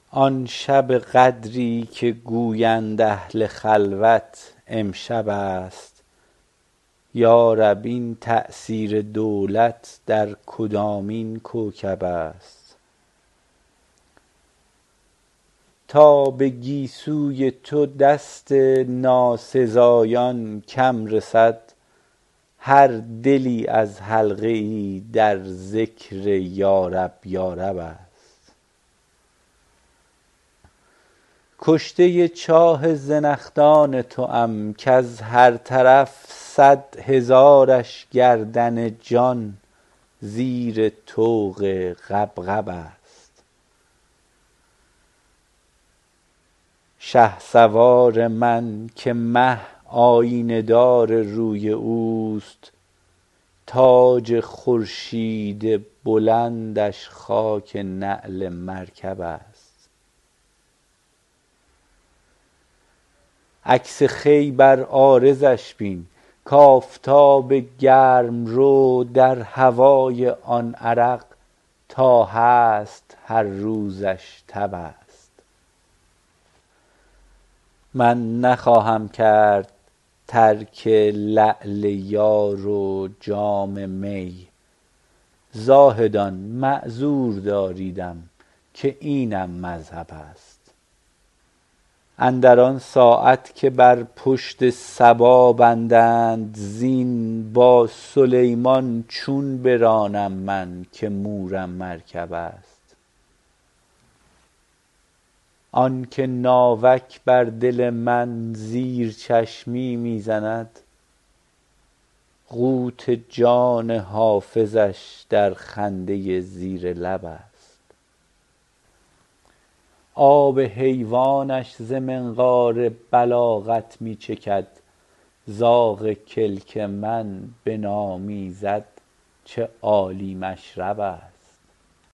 آن شب قدری که گویند اهل خلوت امشب است یارب این تأثیر دولت در کدامین کوکب است تا به گیسوی تو دست ناسزایان کم رسد هر دلی از حلقه ای در ذکر یارب یارب است کشته چاه زنخدان توام کز هر طرف 100,000ش گردن جان زیر طوق غبغب است شهسوار من که مه آیینه دار روی اوست تاج خورشید بلندش خاک نعل مرکب است عکس خوی بر عارضش بین کآفتاب گرم رو در هوای آن عرق تا هست هر روزش تب است من نخواهم کرد ترک لعل یار و جام می زاهدان معذور داریدم که اینم مذهب است اندر آن ساعت که بر پشت صبا بندند زین با سلیمان چون برانم من که مورم مرکب است آن که ناوک بر دل من زیر چشمی می زند قوت جان حافظش در خنده زیر لب است آب حیوانش ز منقار بلاغت می چکد زاغ کلک من بنامیزد چه عالی مشرب است